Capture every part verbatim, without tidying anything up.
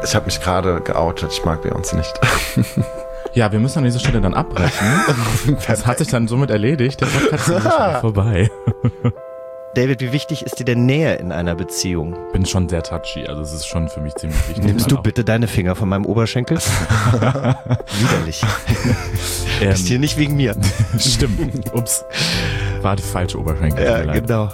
Ich habe mich gerade geoutet, ich mag Beyoncé nicht. Ja, wir müssen an dieser Stelle dann abbrechen. Das hat sich dann somit erledigt. Der Podcast ist schon vorbei. David, wie wichtig ist dir denn Nähe in einer Beziehung? Ich bin schon sehr touchy, also es ist schon für mich ziemlich wichtig. Nimmst du bitte deine Finger von meinem Oberschenkel? Widerlich. Ähm, Ist hier nicht wegen mir. Stimmt. Ups. War die falsche Oberschenkel. Ja, genau.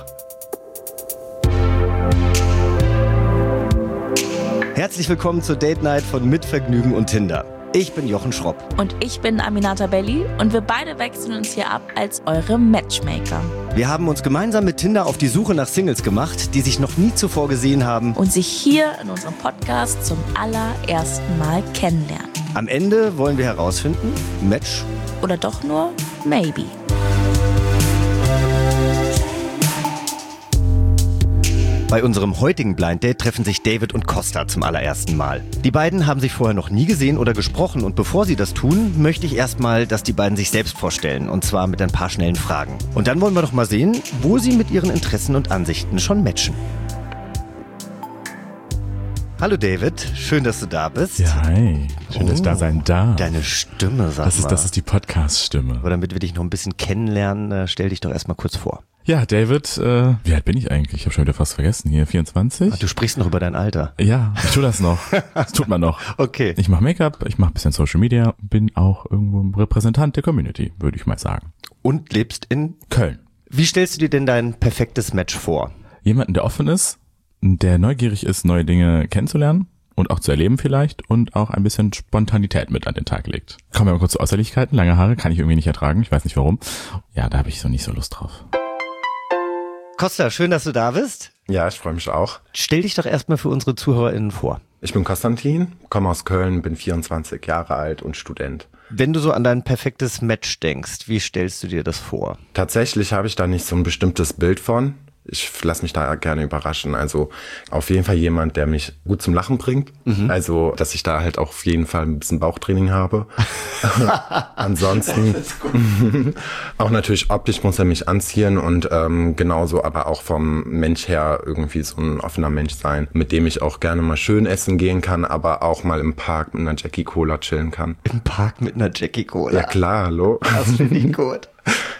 Herzlich willkommen zur Date Night von Mit Vergnügen und Tinder. Ich bin Jochen Schropp. Und ich bin Aminata Belli und wir beide wechseln uns hier ab als eure Matchmaker. Wir haben uns gemeinsam mit Tinder auf die Suche nach Singles gemacht, die sich noch nie zuvor gesehen haben. Und sich hier in unserem Podcast zum allerersten Mal kennenlernen. Am Ende wollen wir herausfinden, Match oder doch nur Maybe. Bei unserem heutigen Blind Date treffen sich David und Costa zum allerersten Mal. Die beiden haben sich vorher noch nie gesehen oder gesprochen und bevor sie das tun, möchte ich erstmal, dass die beiden sich selbst vorstellen und zwar mit ein paar schnellen Fragen. Und dann wollen wir doch mal sehen, wo sie mit ihren Interessen und Ansichten schon matchen. Hallo David, schön, dass du da bist. Ja, hi. Schön, dass ich da sein darf. Deine Stimme, sag das ist, mal. Das ist die Podcast-Stimme. Aber damit wir dich noch ein bisschen kennenlernen, äh, stell dich doch erstmal kurz vor. Ja, David, äh, wie alt bin ich eigentlich? Ich habe schon wieder fast vergessen. Hier, vierundzwanzig? Ach, du sprichst noch über dein Alter. Ja, ich tue das noch. Das tut man noch. Okay. Ich mache Make-up, ich mache ein bisschen Social Media, bin auch irgendwo ein Repräsentant der Community, würde ich mal sagen. Und lebst in Köln. Wie stellst du dir denn dein perfektes Match vor? Jemanden, der offen ist, der neugierig ist, neue Dinge kennenzulernen und auch zu erleben vielleicht und auch ein bisschen Spontanität mit an den Tag legt. Kommen wir mal kurz zu Äußerlichkeiten. Lange Haare kann ich irgendwie nicht ertragen, ich weiß nicht warum. Ja, da habe ich so nicht so Lust drauf. Costa, schön, dass du da bist. Ja, ich freue mich auch. Stell dich doch erstmal für unsere ZuhörerInnen vor. Ich bin Konstantin, komme aus Köln, bin vierundzwanzig Jahre alt und Student. Wenn du so an dein perfektes Match denkst, wie stellst du dir das vor? Tatsächlich habe ich da nicht so ein bestimmtes Bild von. Ich lasse mich da gerne überraschen. Also auf jeden Fall jemand, der mich gut zum Lachen bringt. Mhm. Also, dass ich da halt auch auf jeden Fall ein bisschen Bauchtraining habe. Ansonsten auch natürlich optisch muss er mich anziehen und ähm, genauso aber auch vom Mensch her irgendwie so ein offener Mensch sein, mit dem ich auch gerne mal schön essen gehen kann, aber auch mal im Park mit einer Jackie Cola chillen kann. Im Park mit einer Jackie Cola? Ja klar, hallo. Das finde ich gut.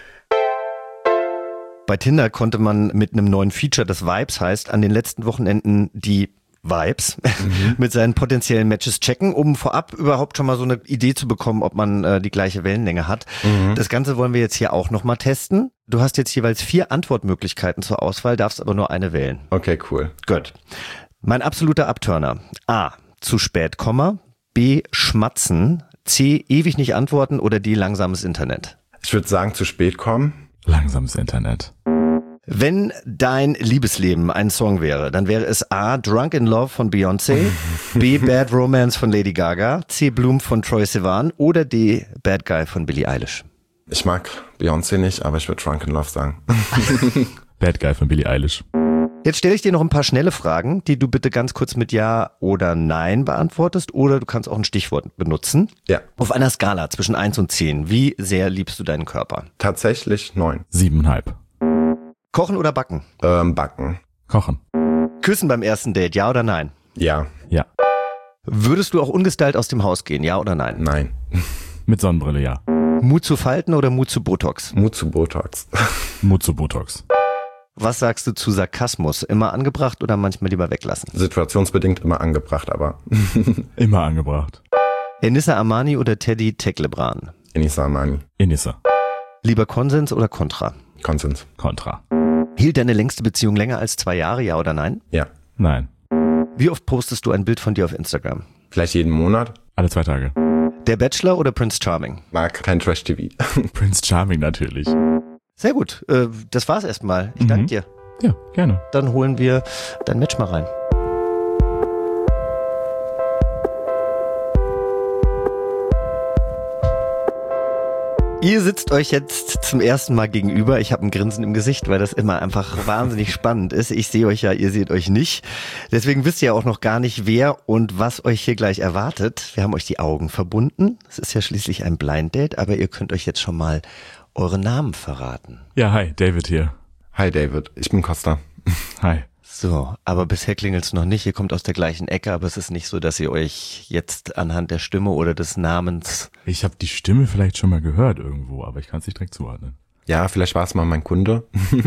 Bei Tinder konnte man mit einem neuen Feature, das Vibes heißt, an den letzten Wochenenden die Vibes mhm. mit seinen potenziellen Matches checken, um vorab überhaupt schon mal so eine Idee zu bekommen, ob man äh, die gleiche Wellenlänge hat. Mhm. Das Ganze wollen wir jetzt hier auch nochmal testen. Du hast jetzt jeweils vier Antwortmöglichkeiten zur Auswahl, darfst aber nur eine wählen. Okay, cool. Gut. Mein absoluter Abturner. A. Zu spät, Komma. B. Schmatzen. C. Ewig nicht antworten. Oder D. Langsames Internet. Ich würde sagen, zu spät kommen. Langsames Internet. Wenn dein Liebesleben ein Song wäre, dann wäre es A. Drunk in Love von Beyoncé, B. Bad Romance von Lady Gaga, C. Bloom von Troye Sivan oder D. Bad Guy von Billie Eilish. Ich mag Beyoncé nicht, aber ich würde Drunk in Love sagen. Bad Guy von Billie Eilish. Jetzt stelle ich dir noch ein paar schnelle Fragen, die du bitte ganz kurz mit Ja oder Nein beantwortest oder du kannst auch ein Stichwort benutzen. Ja. Auf einer Skala zwischen eins und zehn, wie sehr liebst du deinen Körper? Tatsächlich neun. Siebeneinhalb. Kochen oder backen? Ähm, backen. Kochen. Küssen beim ersten Date, ja oder nein? Ja. Ja. Würdest du auch ungestylt aus dem Haus gehen, ja oder nein? Nein. Mit Sonnenbrille, ja. Mut zu Falten oder Mut zu Botox? Mut zu Botox. Mut zu Botox. Was sagst du zu Sarkasmus? Immer angebracht oder manchmal lieber weglassen? Situationsbedingt immer angebracht, aber immer angebracht. Enissa Amani oder Teddy Teklebran? Enissa Amani. Enissa. Lieber Konsens oder Kontra? Konsens. Kontra. Hielt deine längste Beziehung länger als zwei Jahre, ja oder nein? Ja. Nein. Wie oft postest du ein Bild von dir auf Instagram? Vielleicht jeden Monat. Alle zwei Tage. Der Bachelor oder Prince Charming? Mag kein Trash-T V. Prince Charming natürlich. Sehr gut, äh, das war's erstmal. Ich danke Mhm. dir. Ja, gerne. Dann holen wir dein Match mal rein. Ihr sitzt euch jetzt zum ersten Mal gegenüber. Ich habe ein Grinsen im Gesicht, weil das immer einfach wahnsinnig spannend ist. Ich sehe euch ja, ihr seht euch nicht. Deswegen wisst ihr ja auch noch gar nicht, wer und was euch hier gleich erwartet. Wir haben euch die Augen verbunden. Es ist ja schließlich ein Blind Date, aber ihr könnt euch jetzt schon mal eure Namen verraten. Ja, hi, David hier. Hi David, ich bin Costa. Hi. So, aber bisher klingelt's noch nicht. Ihr kommt aus der gleichen Ecke, aber es ist nicht so, dass ihr euch jetzt anhand der Stimme oder des Namens... Ich habe die Stimme vielleicht schon mal gehört irgendwo, aber ich kann es nicht direkt zuordnen. Ja, vielleicht war es mal mein Kunde.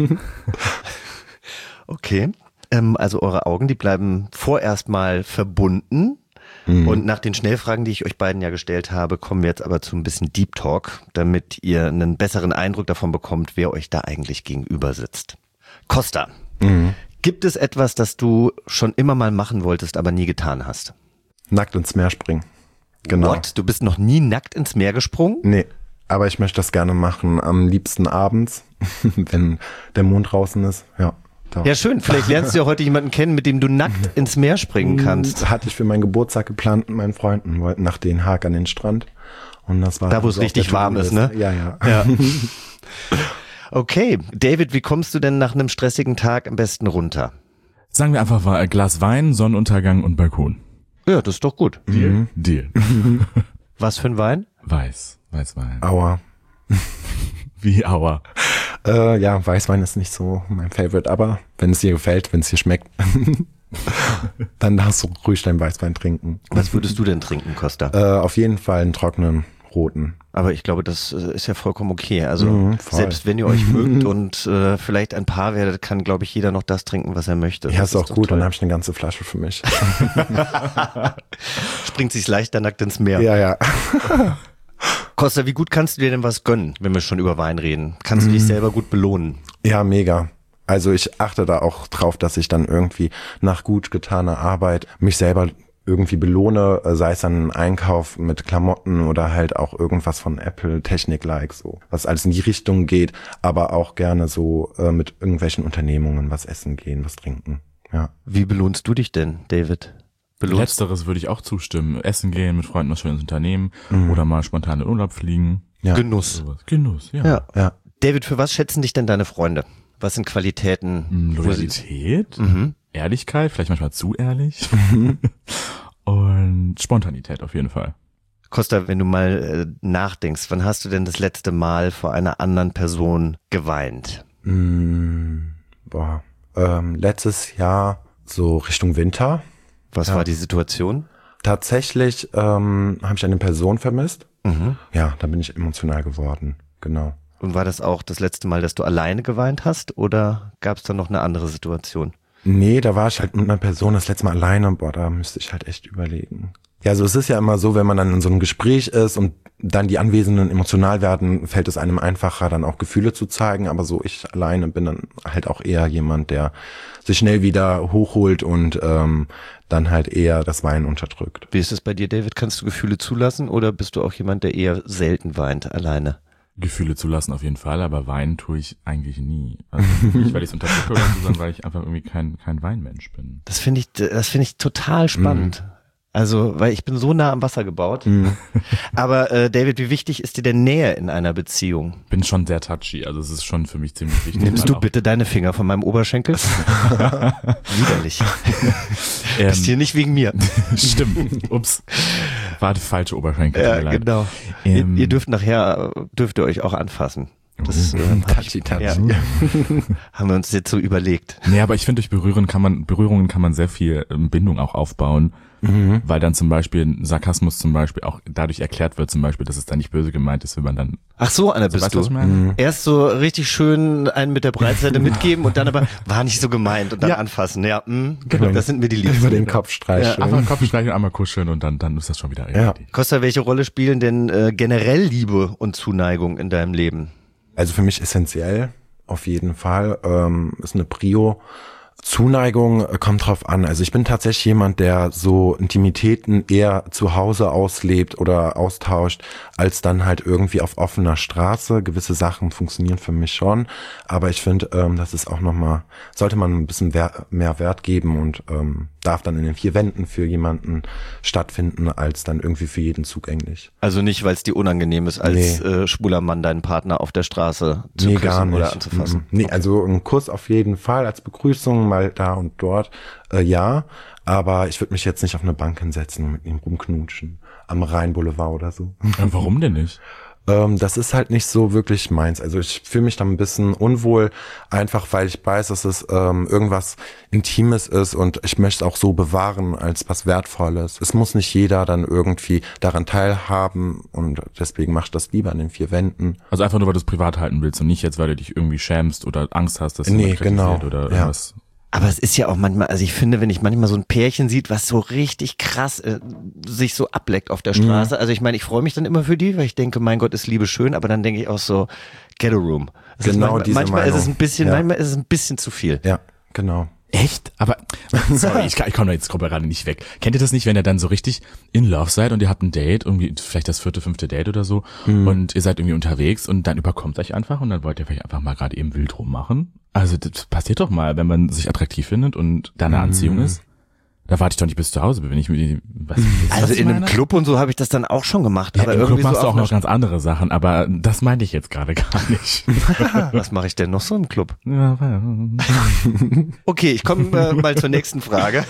Okay, ähm, also eure Augen, die bleiben vorerst mal verbunden. Mhm. Und nach den Schnellfragen, die ich euch beiden ja gestellt habe, kommen wir jetzt aber zu ein bisschen Deep Talk, damit ihr einen besseren Eindruck davon bekommt, wer euch da eigentlich gegenüber sitzt. Costa, mhm. gibt es etwas, das du schon immer mal machen wolltest, aber nie getan hast? Nackt ins Meer springen. Genau. What? Du bist noch nie nackt ins Meer gesprungen? Nee, aber ich möchte das gerne machen, am liebsten abends, wenn der Mond draußen ist, ja. Doch. Ja, schön. Vielleicht lernst du ja heute jemanden kennen, mit dem du nackt ins Meer springen kannst. Hatte ich für meinen Geburtstag geplant mit meinen Freunden, wollten nach Den Haag an den Strand. Und das war da, wo es richtig warm ist, ne? Ja, ja. ja. Okay. David, wie kommst du denn nach einem stressigen Tag am besten runter? Sagen wir einfach mal ein Glas Wein, Sonnenuntergang und Balkon. Ja, das ist doch gut. Deal? Mhm. Deal. Was für ein Wein? Weiß. Weißwein. Aua. Wie Aua? Äh, ja, Weißwein ist nicht so mein Favorite, aber wenn es dir gefällt, wenn es dir schmeckt, dann darfst du ruhig deinen Weißwein trinken. Was würdest du denn trinken, Costa? Äh, auf jeden Fall einen trockenen roten. Aber ich glaube, das ist ja vollkommen okay. Also mhm, selbst wenn ihr euch mögt und äh, vielleicht ein Paar werdet, kann, glaube ich, jeder noch das trinken, was er möchte. Ja, ist auch gut, toll. Dann habe ich eine ganze Flasche für mich. Springt sich leichter nackt ins Meer. Ja, ja. Costa, wie gut kannst du dir denn was gönnen, wenn wir schon über Wein reden? Kannst du dich selber gut belohnen? Ja, mega. Also ich achte da auch drauf, dass ich dann irgendwie nach gut getaner Arbeit mich selber irgendwie belohne, sei es dann ein Einkauf mit Klamotten oder halt auch irgendwas von Apple, Technik-like, so, was alles in die Richtung geht, aber auch gerne so äh, mit irgendwelchen Unternehmungen was essen gehen, was trinken, ja. Wie belohnst du dich denn, David? Belohnst? Letzteres würde ich auch zustimmen. Essen gehen, mit Freunden was schönes Unternehmen mhm. oder mal spontan in Urlaub fliegen. Ja. Genuss. Genuss, ja. ja. ja. David, für was schätzen dich denn deine Freunde? Was sind Qualitäten? Loyalität, mhm. Ehrlichkeit, vielleicht manchmal zu ehrlich und Spontanität auf jeden Fall. Costa, wenn du mal äh, nachdenkst, wann hast du denn das letzte Mal vor einer anderen Person geweint? Mm, boah, ähm, letztes Jahr so Richtung Winter. Was ja. war die Situation? Tatsächlich ähm, habe ich eine Person vermisst. Mhm. Ja, da bin ich emotional geworden, genau. Und war das auch das letzte Mal, dass du alleine geweint hast oder gab es da noch eine andere Situation? Nee, da war ich halt mit einer Person das letzte Mal alleine. Boah, da müsste ich halt echt überlegen. Ja, so es ist ja immer so, wenn man dann in so einem Gespräch ist und dann die Anwesenden emotional werden, fällt es einem einfacher, dann auch Gefühle zu zeigen. Aber so ich alleine bin dann halt auch eher jemand, der sich schnell wieder hochholt und ähm, dann halt eher das Weinen unterdrückt. Wie ist es bei dir, David? Kannst du Gefühle zulassen oder bist du auch jemand, der eher selten weint, alleine? Gefühle zulassen auf jeden Fall, aber weinen tue ich eigentlich nie. Also nicht, weil ich es unterdrücke oder so, sondern weil ich einfach irgendwie kein kein Weinmensch bin. Das finde ich, das finde ich total spannend. Mhm. Also, weil ich bin so nah am Wasser gebaut. Mhm. Aber äh, David, wie wichtig ist dir denn Nähe in einer Beziehung? Bin schon sehr touchy, also es ist schon für mich ziemlich wichtig. Nimmst du bitte deine Finger von meinem Oberschenkel? Widerlich. Ähm, Bist hier nicht wegen mir. Stimmt. Ups. War der falsche Oberschenkel. Ja, genau. Ähm, ihr, ihr dürft nachher, dürft ihr euch auch anfassen. Das, äh, touchy, touchy. Ja. Haben wir uns jetzt so überlegt. Nee, aber ich finde, durch Berühren kann man, Berührungen kann man sehr viel ähm, Bindung auch aufbauen. Mhm. Weil dann zum Beispiel Sarkasmus zum Beispiel auch dadurch erklärt wird, zum Beispiel, dass es dann nicht böse gemeint ist, wenn man dann... Ach so, Anna, bist also, du? Mhm. Erst so richtig schön einen mit der Breitseite mitgeben und dann aber war nicht so gemeint und dann ja. anfassen. Ja, mh, genau. Das sind mir die Liebsten. Über den Kopf streicheln. Ja, einfach Kopf streicheln, einmal kuscheln und dann dann ist das schon wieder richtig. Ja. Costa, welche Rolle spielen denn äh, generell Liebe und Zuneigung in deinem Leben? Also für mich essentiell, auf jeden Fall, ähm, ist eine Prio. Zuneigung kommt drauf an. Also ich bin tatsächlich jemand, der so Intimitäten eher zu Hause auslebt oder austauscht, als dann halt irgendwie auf offener Straße. Gewisse Sachen funktionieren für mich schon, aber ich finde, ähm, das ist auch nochmal, sollte man ein bisschen wer- mehr Wert geben und ähm, darf dann in den vier Wänden für jemanden stattfinden, als dann irgendwie für jeden zugänglich. Also nicht, weil es dir unangenehm ist, als nee. äh, schwuler Mann deinen Partner auf der Straße zu nee, küssen gar nicht. oder anzufassen? Nee, okay. Also ein Kuss auf jeden Fall als Begrüßung, mal da und dort, äh, ja, aber ich würde mich jetzt nicht auf eine Bank hinsetzen und mit ihm rumknutschen, am Rheinboulevard oder so. Ja, warum denn nicht? Ähm, das ist halt nicht so wirklich meins. Also ich fühle mich da ein bisschen unwohl, einfach weil ich weiß, dass es ähm, irgendwas Intimes ist und ich möchte es auch so bewahren als was Wertvolles. Es muss nicht jeder dann irgendwie daran teilhaben und deswegen mach ich das lieber in den vier Wänden. Also einfach nur, weil du es privat halten willst und nicht jetzt, weil du dich irgendwie schämst oder Angst hast, dass Nee, jemand kritisiert genau, oder ja. irgendwas. Aber es ist ja auch manchmal, also ich finde, wenn ich manchmal so ein Pärchen sieht, was so richtig krass äh, sich so ableckt auf der Straße, mhm. also ich meine, ich freue mich dann immer für die, weil ich denke, mein Gott, ist Liebe schön, aber dann denke ich auch so, get a room. Es genau ist manchmal, diese manchmal Meinung. ist es ein bisschen, ja. manchmal ist es ein bisschen zu viel. Ja, genau. Echt? Aber, sorry, ich, ich komme da jetzt gerade nicht weg. Kennt ihr das nicht, wenn ihr dann so richtig in Love seid und ihr habt ein Date, irgendwie vielleicht das vierte, fünfte Date oder so mhm. und ihr seid irgendwie unterwegs und dann überkommt euch einfach und dann wollt ihr vielleicht einfach mal gerade eben wild rummachen? Also das passiert doch mal, wenn man sich attraktiv findet und da eine mhm. Anziehung ist. Da warte ich doch nicht bis zu Hause bin, wenn ich mir was, Also was in meine? einem Club und so habe ich das dann auch schon gemacht. Ja, aber im irgendwie Club machst so du auch noch ganz andere Sachen, aber das meinte ich jetzt gerade gar nicht. Was mache ich denn noch so im Club? Ja, okay, ich komme äh, mal zur nächsten Frage.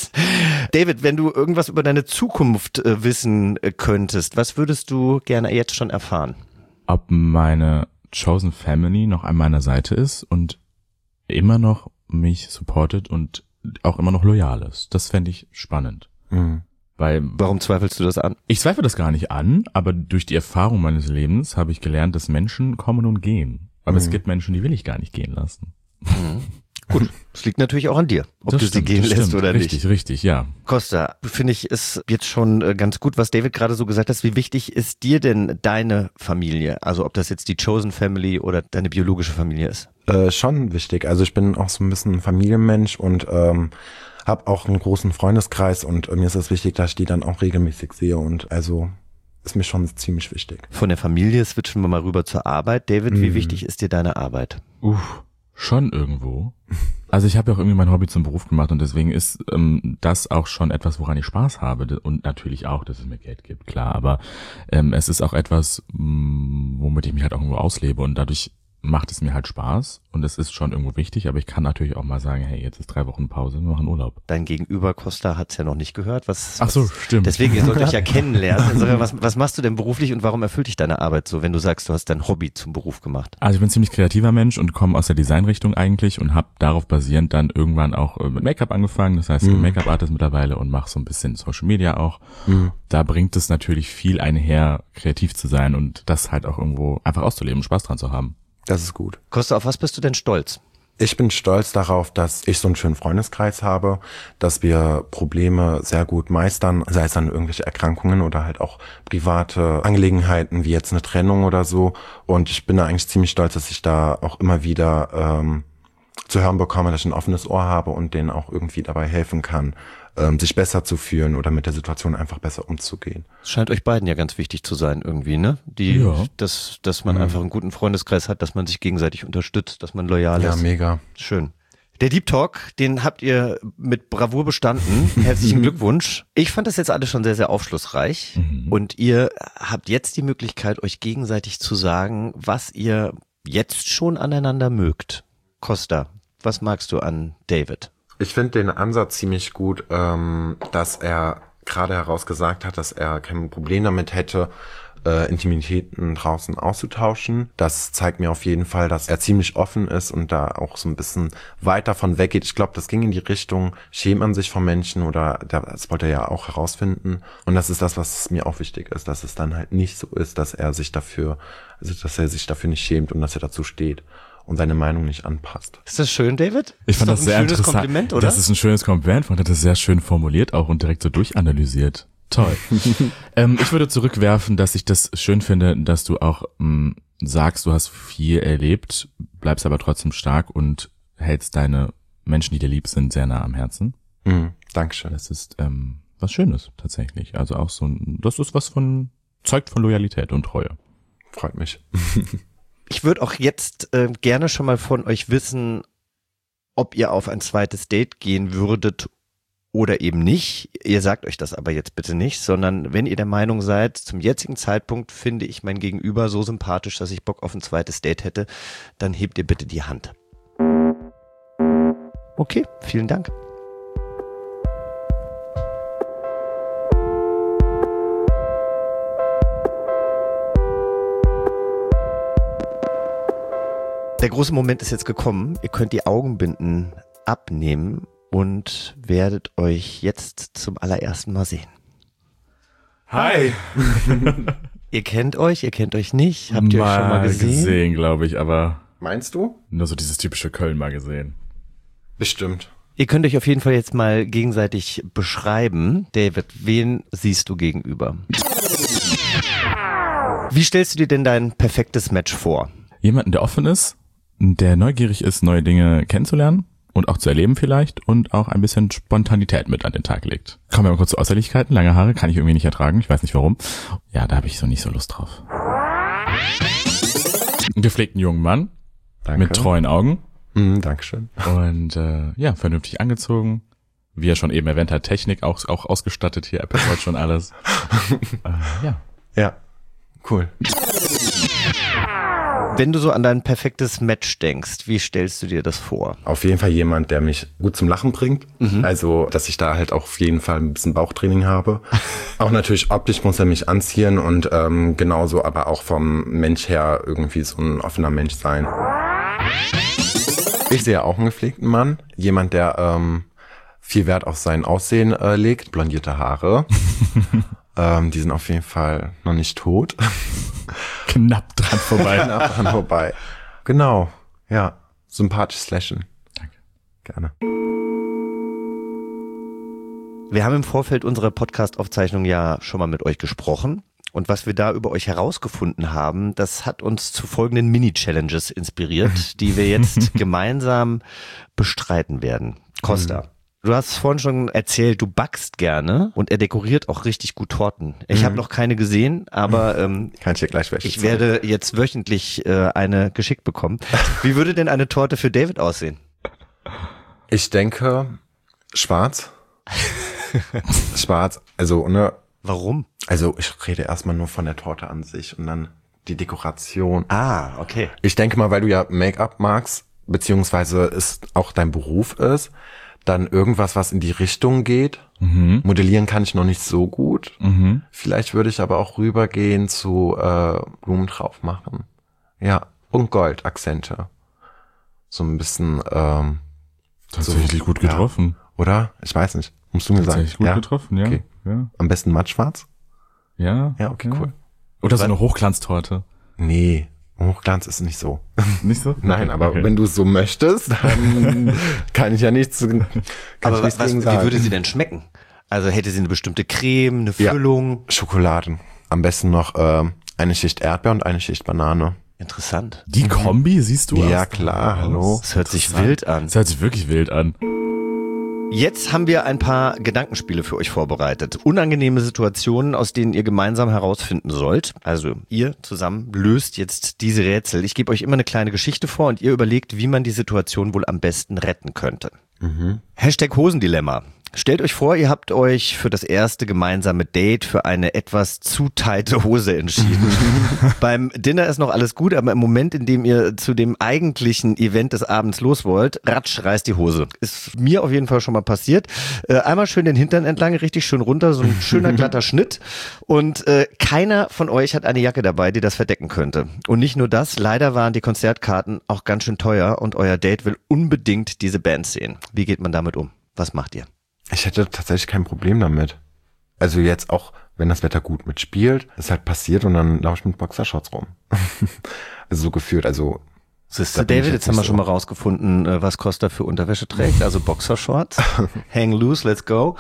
David, wenn du irgendwas über deine Zukunft äh, wissen äh, könntest, was würdest du gerne jetzt schon erfahren? Ob meine Chosen Family noch an meiner Seite ist und immer noch mich supportet und auch immer noch loyal ist. Das fände ich spannend. Mhm. Weil, warum zweifelst du das an? Ich zweifle das gar nicht an, aber durch die Erfahrung meines Lebens habe ich gelernt, dass Menschen kommen und gehen. Aber mhm. es gibt Menschen, die will ich gar nicht gehen lassen. Mhm. Gut, das liegt natürlich auch an dir, ob das du stimmt, sie gehen lässt stimmt. oder richtig, nicht. Richtig, richtig, ja. Costa, finde ich, ist jetzt schon ganz gut, was David gerade so gesagt hat. Wie wichtig ist dir denn deine Familie? Also ob das jetzt die Chosen Family oder deine biologische Familie ist? Äh, schon wichtig. Also ich bin auch so ein bisschen ein Familienmensch und ähm, habe auch einen großen Freundeskreis und äh, mir ist es wichtig, dass ich die dann auch regelmäßig sehe und also ist mir schon ziemlich wichtig. Von der Familie switchen wir mal rüber zur Arbeit. David, mhm. wie wichtig ist dir deine Arbeit? Uff. Schon irgendwo. Also ich habe ja auch irgendwie mein Hobby zum Beruf gemacht und deswegen ist ähm, das auch schon etwas, woran ich Spaß habe und natürlich auch, dass es mir Geld gibt, klar, aber ähm, es ist auch etwas, mh, womit ich mich halt auch irgendwo auslebe und dadurch macht es mir halt Spaß und es ist schon irgendwo wichtig, aber ich kann natürlich auch mal sagen, hey, jetzt ist drei Wochen Pause, wir machen Urlaub. Dein Gegenüber, Costa, hat es ja noch nicht gehört. Was, Ach so, was, stimmt. Deswegen, ihr sollt euch ja kennenlernen. Also, was, was machst du denn beruflich und warum erfüllt dich deine Arbeit so, wenn du sagst, du hast dein Hobby zum Beruf gemacht? Also ich bin ein ziemlich kreativer Mensch und komme aus der Designrichtung eigentlich und habe darauf basierend dann irgendwann auch mit Make-up angefangen. Das heißt, ich bin mhm. Make-up-Artist mittlerweile und mache so ein bisschen Social Media auch. Mhm. Da bringt es natürlich viel einher, kreativ zu sein und das halt auch irgendwo einfach auszuleben, Spaß dran zu haben. Das ist gut. Costa, auf was bist du denn stolz? Ich bin stolz darauf, dass ich so einen schönen Freundeskreis habe, dass wir Probleme sehr gut meistern, sei es dann irgendwelche Erkrankungen oder halt auch private Angelegenheiten wie jetzt eine Trennung oder so. Und ich bin da eigentlich ziemlich stolz, dass ich da auch immer wieder ähm, zu hören bekomme, dass ich ein offenes Ohr habe und denen auch irgendwie dabei helfen kann, ähm, sich besser zu fühlen oder mit der Situation einfach besser umzugehen. Es scheint euch beiden ja ganz wichtig zu sein irgendwie, ne? Die, ja. dass, dass man mhm. einfach einen guten Freundeskreis hat, dass man sich gegenseitig unterstützt, dass man loyal ja, ist. Ja, mega. Schön. Der Deep Talk, den habt ihr mit Bravour bestanden. Herzlichen Glückwunsch. Ich fand das jetzt alles schon sehr, sehr aufschlussreich. Mhm. Und ihr habt jetzt die Möglichkeit, euch gegenseitig zu sagen, was ihr jetzt schon aneinander mögt. Costa, was magst du an David? Ich finde den Ansatz ziemlich gut, ähm, dass er gerade herausgesagt hat, dass er kein Problem damit hätte, äh, Intimitäten draußen auszutauschen. Das zeigt mir auf jeden Fall, dass er ziemlich offen ist und da auch so ein bisschen weit davon weggeht. Ich glaube, das ging in die Richtung, schämt man sich vor Menschen oder das wollte er ja auch herausfinden. Und das ist das, was mir auch wichtig ist, dass es dann halt nicht so ist, dass er sich dafür, also dass er sich dafür nicht schämt und dass er dazu steht und seine Meinung nicht anpasst. Ist das schön, David? Ich fand das, das sehr ein schönes interessant. Kompliment, oder? Das ist ein schönes Kompliment. Ich fand das sehr schön formuliert auch und direkt so durchanalysiert. Toll. ähm, ich würde zurückwerfen, dass ich das schön finde, dass du auch ähm, sagst, du hast viel erlebt, bleibst aber trotzdem stark und hältst deine Menschen, die dir lieb sind, sehr nah am Herzen. Mhm, Dankeschön. Das ist ähm, was Schönes tatsächlich. Also auch so ein, das ist was von, zeugt von Loyalität und Treue. Freut mich. Ich würde auch jetzt äh, gerne schon mal von euch wissen, ob ihr auf ein zweites Date gehen würdet oder eben nicht. Ihr sagt euch das aber jetzt bitte nicht, sondern wenn ihr der Meinung seid, zum jetzigen Zeitpunkt finde ich mein Gegenüber so sympathisch, dass ich Bock auf ein zweites Date hätte, dann hebt ihr bitte die Hand. Okay, vielen Dank. Der große Moment ist jetzt gekommen. Ihr könnt die Augenbinden abnehmen und werdet euch jetzt zum allerersten Mal sehen. Hi! Ihr kennt euch, ihr kennt euch nicht. Habt ihr euch schon mal gesehen? gesehen, glaube ich, aber Meinst du? nur so dieses typische Köln mal gesehen. Bestimmt. Ihr könnt euch auf jeden Fall jetzt mal gegenseitig beschreiben. David, wen siehst du gegenüber? Wie stellst du dir denn dein perfektes Match vor? Jemanden, der offen ist, der neugierig ist, neue Dinge kennenzulernen und auch zu erleben vielleicht und auch ein bisschen Spontanität mit an den Tag legt. Kommen wir mal kurz zu Äußerlichkeiten. Lange Haare kann ich irgendwie nicht ertragen. Ich weiß nicht warum. Ja, da habe ich so nicht so Lust drauf. Einen gepflegten jungen Mann. Danke. Mit treuen Augen. Mhm, Dankeschön. Und äh, ja, vernünftig angezogen. Wie er schon eben erwähnt hat, Technik auch, auch ausgestattet hier, Apple Watch und alles. äh, ja. Ja, cool. Wenn du so an dein perfektes Match denkst, wie stellst du dir das vor? Auf jeden Fall jemand, der mich gut zum Lachen bringt. Mhm. Also, dass ich da halt auch auf jeden Fall ein bisschen Bauchtraining habe. Auch natürlich optisch muss er mich anziehen und ähm, genauso aber auch vom Mensch her irgendwie so ein offener Mensch sein. Ich sehe auch einen gepflegten Mann. Jemand, der ähm, viel Wert auf sein Aussehen äh, legt. Blondierte Haare. ähm, die sind auf jeden Fall noch nicht tot. Knapp dran vorbei. Knapp dran vorbei. Genau, ja. Sympathisches Lächeln. Danke. Gerne. Wir haben im Vorfeld unserer Podcast-Aufzeichnung ja schon mal mit euch gesprochen. Und was wir da über euch herausgefunden haben, das hat uns zu folgenden Mini-Challenges inspiriert, die wir jetzt gemeinsam bestreiten werden. Costa. Mhm. Du hast vorhin schon erzählt, du backst gerne und er dekoriert auch richtig gut Torten. Ich mhm. habe noch keine gesehen, aber ähm, kann ich dir gleich welche ich zeigen. werde jetzt wöchentlich äh, eine geschickt bekommen. Wie würde denn eine Torte für David aussehen? Ich denke schwarz. Schwarz, also ne. Warum? Also ich rede erstmal nur von der Torte an sich und dann die Dekoration. Ah, okay. Ich denke mal, weil du ja Make-up magst, beziehungsweise es auch dein Beruf ist, dann irgendwas, was in die Richtung geht. Mhm. Modellieren kann ich noch nicht so gut. Mhm. Vielleicht würde ich aber auch rübergehen zu äh, Blumen drauf machen. Ja, und Goldakzente. So ein bisschen ähm, tatsächlich so, gut getroffen. Ja, oder? Ich weiß nicht. Musst du mir sagen. Tatsächlich gut ja? getroffen, ja. Okay. ja. Am besten mattschwarz? Ja. Ja, okay, ja. cool. Oder so eine Hochglanztorte. Nee. Hochglanz ist nicht so. Nicht so? Nein, aber okay. wenn du es so möchtest, dann kann ich ja nichts, kann aber ich nichts was, gegen wie sagen. würde sie denn schmecken? Also hätte sie eine bestimmte Creme, eine Füllung? Ja, Schokoladen. Am besten noch ähm, eine Schicht Erdbeer und eine Schicht Banane. Interessant. Die Kombi siehst du? Ja, klar, hallo. Das hört sich wild an. Das hört sich wirklich wild an. Jetzt haben wir ein paar Gedankenspiele für euch vorbereitet. Unangenehme Situationen, aus denen ihr gemeinsam herausfinden sollt. Also ihr zusammen löst jetzt diese Rätsel. Ich gebe euch immer eine kleine Geschichte vor und ihr überlegt, wie man die Situation wohl am besten retten könnte. Mhm. Hashtag Hosendilemma. Stellt euch vor, ihr habt euch für das erste gemeinsame Date für eine etwas zu tighte Hose entschieden. Beim Dinner ist noch alles gut, aber im Moment, in dem ihr zu dem eigentlichen Event des Abends los wollt, ratsch, reißt die Hose. Ist mir auf jeden Fall schon mal passiert. Äh, einmal schön den Hintern entlang, richtig schön runter, so ein schöner glatter Schnitt. Und äh, keiner von euch hat eine Jacke dabei, die das verdecken könnte. Und nicht nur das, leider waren die Konzertkarten auch ganz schön teuer und euer Date will unbedingt diese Band sehen. Wie geht man damit um? Was macht ihr? Ich hätte tatsächlich kein Problem damit. Also jetzt auch, wenn das Wetter gut mitspielt, ist halt passiert und dann laufe ich mit Boxershorts rum. Also so gefühlt, also. Siehst du, David, jetzt, jetzt haben wir so. schon mal rausgefunden, was Costa für Unterwäsche trägt, also Boxershorts. Hang loose, let's go.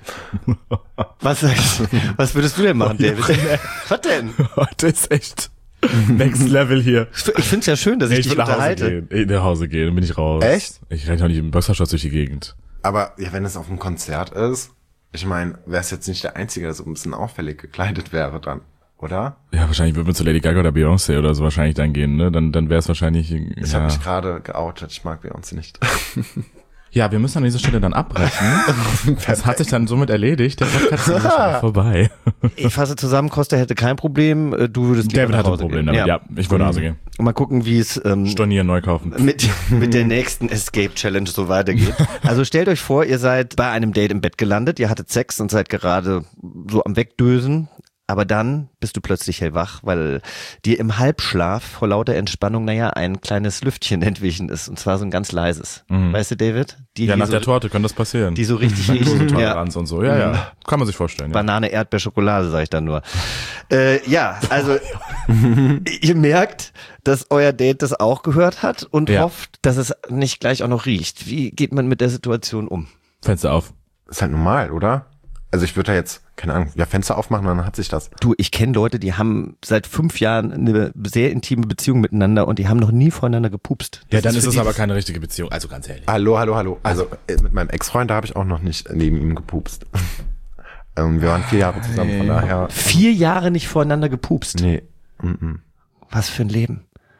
Was, was würdest du denn machen, David? Was denn? Das ist echt Next Level hier. Ich find's ja schön, dass ich, ich dich unterhalte. Gehen. Ich nach Hause gehen, dann bin ich raus. Echt? Ich renne auch nicht mit Boxershorts durch die Gegend. Aber ja, wenn es auf einem Konzert ist, ich meine, wäre es jetzt nicht der Einzige, der so ein bisschen auffällig gekleidet wäre dann, oder? Ja, wahrscheinlich würde man zu Lady Gaga oder Beyoncé oder so wahrscheinlich dann gehen, ne? Dann, dann wäre es wahrscheinlich. Ich ja. habe mich gerade geoutet, ich mag Beyoncé nicht. Ja, wir müssen an dieser Stelle dann abbrechen. Das hat sich dann somit erledigt. Der Podcast ist schon vorbei. Ich fasse zusammen, Costa hätte kein Problem. Du würdest David hatte ein Problem damit. Ja, ja, ich würde nach Hause gehen. Und mal gucken, wie es ähm, stornieren, neu kaufen. Mit, mit der nächsten Escape Challenge so weitergeht. Also stellt euch vor, ihr seid bei einem Date im Bett gelandet, ihr hattet Sex und seid gerade so am Wegdösen. Aber dann bist du plötzlich hellwach, weil dir im Halbschlaf vor lauter Entspannung, naja, ein kleines Lüftchen entwichen ist. Und zwar so ein ganz leises. Mhm. Weißt du, David? Die, Ja, die nach so, der Torte kann das passieren. die so richtig Laktosetoleranz und so. Ja, ja. Kann man sich vorstellen. Ja. Banane, Erdbeer, Schokolade, sag ich dann nur. Äh, ja, also ihr merkt, dass euer Date das auch gehört hat und Ja. hofft, dass es nicht gleich auch noch riecht. Wie geht man mit der Situation um? Fenster auf. Ist halt normal, oder? Also ich würde da jetzt, keine Ahnung, ja, Fenster aufmachen, dann hat sich das. Du, ich kenne Leute, die haben seit fünf Jahren eine sehr intime Beziehung miteinander und die haben noch nie voreinander gepupst. Ja, Das dann ist für es die aber das- keine richtige Beziehung. Also ganz ehrlich. Hallo, hallo, hallo. Also äh, mit meinem Ex-Freund, da habe ich auch noch nicht neben ihm gepupst. ähm, wir waren vier Jahre zusammen, von daher. Vier Jahre nicht voreinander gepupst. Nee. Mm-mm. Was für ein Leben.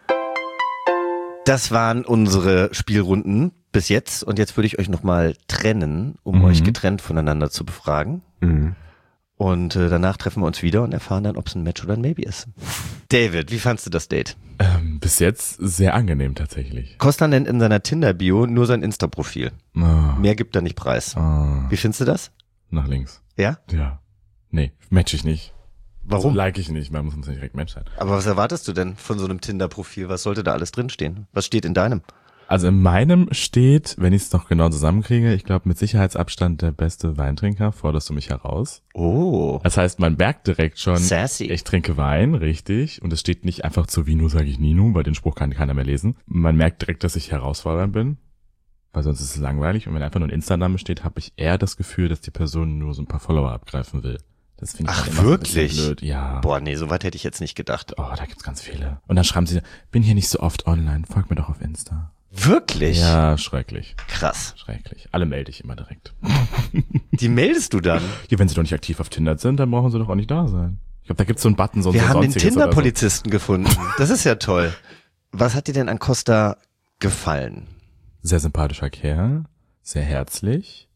Das waren unsere Spielrunden bis jetzt und jetzt würde ich euch nochmal trennen, um Mhm. euch getrennt voneinander zu befragen. Mhm. Und äh, danach treffen wir uns wieder und erfahren dann, ob es ein Match oder ein Maybe ist. David, wie fandst du das Date? Ähm, bis jetzt sehr angenehm tatsächlich. Costa nennt in seiner Tinder-Bio nur sein Insta-Profil. Ah, Mehr gibt er nicht preis. ah, Wie findest du das? nach links. Ja? Ja. Nee, match ich nicht. Warum? Also, like ich nicht. Man muss nicht direkt match sein. Aber was erwartest du denn von so einem Tinder-Profil? Was sollte da alles drinstehen? Was steht in deinem? Also in meinem steht, wenn ich es noch genau zusammenkriege, ich glaube mit Sicherheitsabstand der beste Weintrinker, forderst du mich heraus. Oh. Das heißt, man merkt direkt schon, Sassy. ich trinke Wein, richtig. Und es steht nicht einfach zu Vino, sage ich Nino, weil den Spruch kann keiner mehr lesen. Man merkt direkt, dass ich herausfordernd bin, weil sonst ist es langweilig. Und wenn einfach nur ein Insta-Name steht, habe ich eher das Gefühl, dass die Person nur so ein paar Follower abgreifen will. Das finde ich Ach, halt immer so ein wirklich? bisschen blöd. Ja. Boah, nee, so weit hätte ich jetzt nicht gedacht. Oh, da gibt's ganz viele. Und dann schreiben sie, bin hier nicht so oft online, folg mir doch auf Insta. Wirklich? Ja, schrecklich. Krass. Schrecklich. Alle melde ich immer direkt. Die meldest du dann? Ja, wenn sie doch nicht aktiv auf Tinder sind, dann brauchen sie doch auch nicht da sein. Ich glaube, da gibt's so einen Button, so Wir so haben den Sonstiges oder Tinder-Polizisten gefunden. Das ist ja toll. Was hat dir denn an Costa gefallen? so. Sehr sympathischer Kerl, sehr herzlich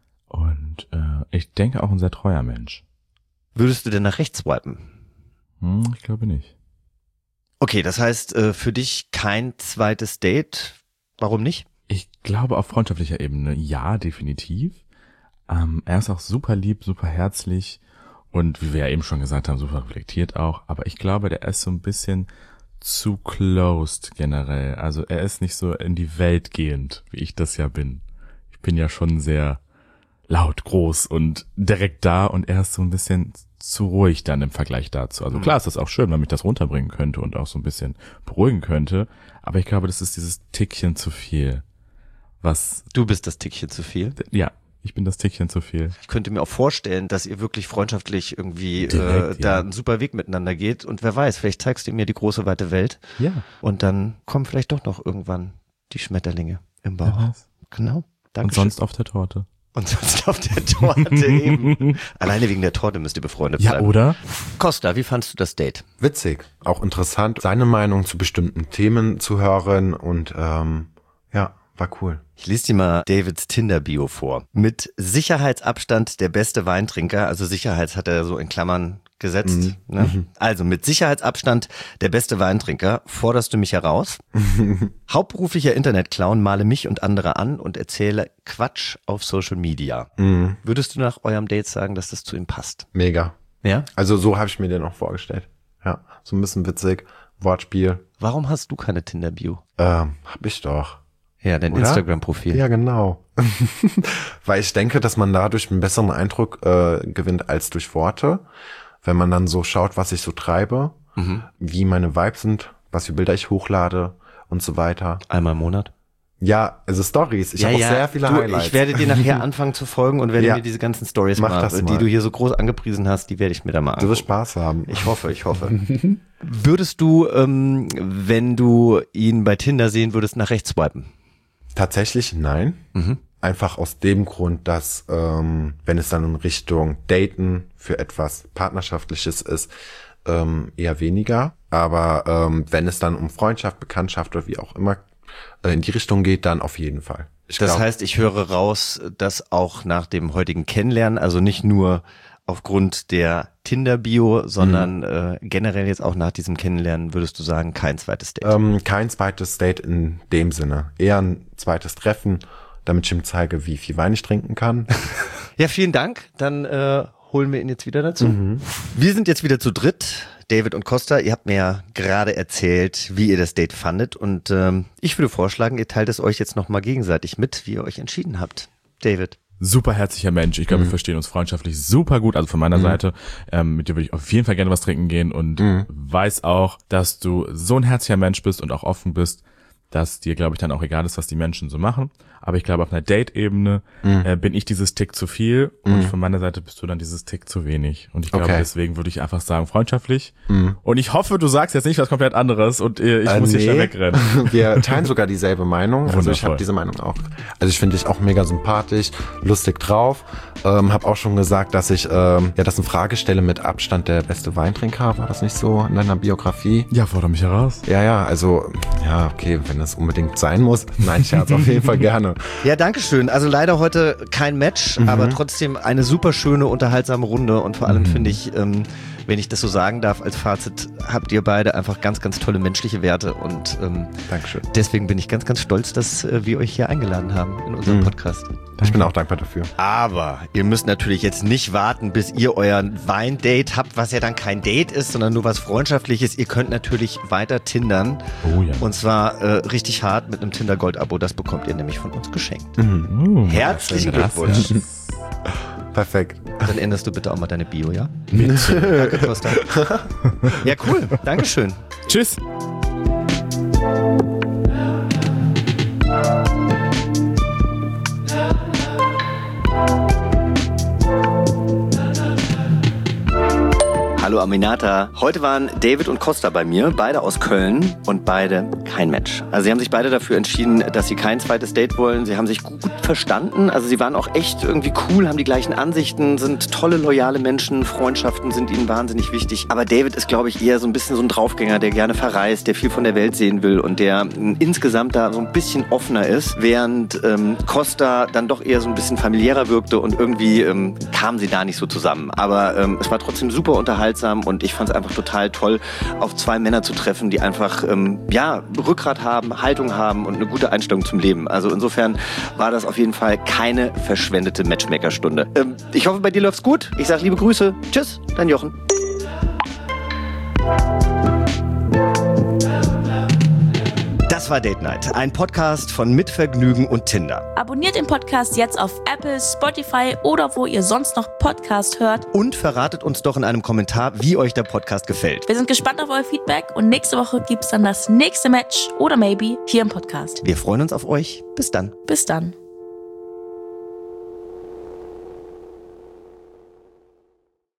und äh, ich denke auch ein sehr treuer Mensch. Würdest du denn nach rechts swipen? Hm, ich glaube nicht. Okay, das heißt äh, für dich kein zweites Date. Warum nicht? Ich glaube auf freundschaftlicher Ebene, ja, definitiv. Ähm, er ist auch super lieb, super herzlich und wie wir ja eben schon gesagt haben, super reflektiert auch. Aber ich glaube, der ist so ein bisschen zu closed generell. Also er ist nicht so in die Welt gehend, wie ich das ja bin. Ich bin ja schon sehr laut, groß und direkt da und er ist so ein bisschen zu ruhig dann im Vergleich dazu. Also klar ist das auch schön, wenn mich das runterbringen könnte und auch so ein bisschen beruhigen könnte. Aber ich glaube, das ist dieses Tickchen zu viel. Was, Du bist das Tickchen zu viel. ja, ich bin das Tickchen zu viel. Ich könnte mir auch vorstellen, dass ihr wirklich freundschaftlich irgendwie Direkt, äh, da ja. einen super Weg miteinander geht. Und wer weiß, vielleicht zeigst du mir die große weite Welt. Ja. Und dann kommen vielleicht doch noch irgendwann die Schmetterlinge im Wer Bauch. weiß. Genau. Und Dankeschön. sonst auf der Torte. Und sonst auf der Torte eben. Alleine wegen der Torte müsst ihr befreundet Ja, bleiben. oder? Costa, wie fandst du das Date? Witzig, auch interessant, seine Meinung zu bestimmten Themen zu hören und ähm, ja, war cool. Ich lese dir mal Davids Tinder-Bio vor. Mit Sicherheitsabstand der beste Weintrinker, also Sicherheits hat er so in Klammern gesetzt. Mhm. Ne? Also mit Sicherheitsabstand der beste Weintrinker, forderst du mich heraus? Hauptberuflicher Internetclown, male mich und andere an und erzähle Quatsch auf Social Media. Mhm. Würdest du nach eurem Date sagen, dass das zu ihm passt? Mega. Ja? Also so habe ich mir den auch vorgestellt. Ja, so ein bisschen witzig, Wortspiel. Warum hast du keine Tinder-Bio? Ähm, hab ich doch. Ja, dein Oder? Instagram-Profil. Ja, genau. Weil ich denke, dass man dadurch einen besseren Eindruck äh, gewinnt als durch Worte. Wenn man dann so schaut, was ich so treibe, Mhm. wie meine Vibes sind, was für Bilder ich hochlade und so weiter. Einmal im Monat. Ja, also Stories. Ich habe auch sehr viele du, Highlights. Ich werde dir nachher anfangen zu folgen und werde Ja. mir diese ganzen Stories Mach mal, das die mal. du hier so groß angepriesen hast, die werde ich mir da mal Du wirst angucken. Spaß haben. Ich hoffe, ich hoffe. Würdest du, ähm, wenn du ihn bei Tinder sehen würdest, nach rechts swipen? Tatsächlich nein. Mhm. Einfach aus dem Grund, dass ähm, wenn es dann in Richtung Daten für etwas Partnerschaftliches ist, ähm, eher weniger. Aber ähm, wenn es dann um Freundschaft, Bekanntschaft oder wie auch immer äh, in die Richtung geht, dann auf jeden Fall. Ich Das glaub, heißt, ich höre raus, dass auch nach dem heutigen Kennenlernen, also nicht nur aufgrund der Tinder-Bio, sondern äh, generell jetzt auch nach diesem Kennenlernen, würdest du sagen, kein zweites Date? ähm, kein zweites Date in dem Sinne. Eher ein zweites Treffen, damit ich ihm zeige, wie viel Wein ich trinken kann. Ja, vielen Dank. Dann äh, holen wir ihn jetzt wieder dazu. Mhm. Wir sind jetzt wieder zu dritt. David und Costa, ihr habt mir ja gerade erzählt, wie ihr das Date fandet und ähm, ich würde vorschlagen, ihr teilt es euch jetzt nochmal gegenseitig mit, wie ihr euch entschieden habt. David. Super herzlicher Mensch. Ich glaube, mhm. wir verstehen uns freundschaftlich super gut. Also von meiner mhm. Seite, ähm, mit dir würde ich auf jeden Fall gerne was trinken gehen und mhm. weiß auch, dass du so ein herzlicher Mensch bist und auch offen bist, dass dir, glaube ich, dann auch egal ist, was die Menschen so machen. Aber ich glaube, auf einer Date-Ebene mhm. äh, bin ich dieses Tick zu viel und mhm. von meiner Seite bist du dann dieses Tick zu wenig. Und ich glaube, okay. deswegen würde ich einfach sagen, freundschaftlich. Mhm. Und ich hoffe, du sagst jetzt nicht was komplett anderes und äh, ich äh, muss nee. hier schnell wegrennen. Wir teilen sogar dieselbe Meinung. Also Wundervoll. Ich habe diese Meinung auch. Also ich finde dich auch mega sympathisch, lustig drauf. Ähm, habe auch schon gesagt, dass ich ähm, ja das in Frage stelle mit Abstand der beste Weintrinker. War das nicht so in deiner Biografie? Ja, fordere mich heraus. Ja, ja, also ja, okay, wenn das unbedingt sein muss. Nein, Scherz, auf jeden Fall gerne. Ja, danke schön. Also leider heute kein Match, mhm. aber trotzdem eine super schöne, unterhaltsame Runde und vor allem mhm. finde ich, ähm, wenn ich das so sagen darf, als Fazit, habt ihr beide einfach ganz, ganz tolle menschliche Werte und ähm, Dankeschön. Deswegen bin ich ganz, ganz stolz, dass äh, wir euch hier eingeladen haben in unserem mhm. Podcast. Danke. Ich bin auch dankbar dafür. Aber ihr müsst natürlich jetzt nicht warten, bis ihr euer Weindate habt, was ja dann kein Date ist, sondern nur was Freundschaftliches. Ihr könnt natürlich weiter tindern. Oh ja. Und zwar äh, richtig hart mit einem Tinder-Gold-Abo. Das bekommt ihr nämlich von uns geschenkt. Mhm. Herzlichen Glückwunsch. Perfekt. Dann änderst du bitte auch mal deine Bio, ja? Bitte. Danke, Costa. Ja, cool. Dankeschön. Tschüss. Hallo Aminata. Heute waren David und Costa bei mir, beide aus Köln und beide kein Match. Also sie haben sich beide dafür entschieden, dass sie kein zweites Date wollen. Sie haben sich gut verstanden. Also sie waren auch echt irgendwie cool, haben die gleichen Ansichten, sind tolle, loyale Menschen. Freundschaften sind ihnen wahnsinnig wichtig. Aber David ist, glaube ich, eher so ein bisschen so ein Draufgänger, der gerne verreist, der viel von der Welt sehen will und der m, insgesamt da so ein bisschen offener ist, während ähm, Costa dann doch eher so ein bisschen familiärer wirkte und irgendwie ähm, kamen sie da nicht so zusammen. Aber ähm, es war trotzdem super unterhaltsam. Und ich fand es einfach total toll, auf zwei Männer zu treffen, die einfach ähm, ja, Rückgrat haben, Haltung haben und eine gute Einstellung zum Leben. Also insofern war das auf jeden Fall keine verschwendete Matchmaker-Stunde. Ähm, ich hoffe, bei dir läuft's gut. Ich sage liebe Grüße. Tschüss, dein Jochen. Das war Date Night, ein Podcast von Mitvergnügen und Tinder. Abonniert den Podcast jetzt auf Apple, Spotify oder wo ihr sonst noch Podcast hört. Und verratet uns doch in einem Kommentar, wie euch der Podcast gefällt. Wir sind gespannt auf euer Feedback und nächste Woche gibt's dann das nächste Match oder Maybe hier im Podcast. Wir freuen uns auf euch. Bis dann. Bis dann.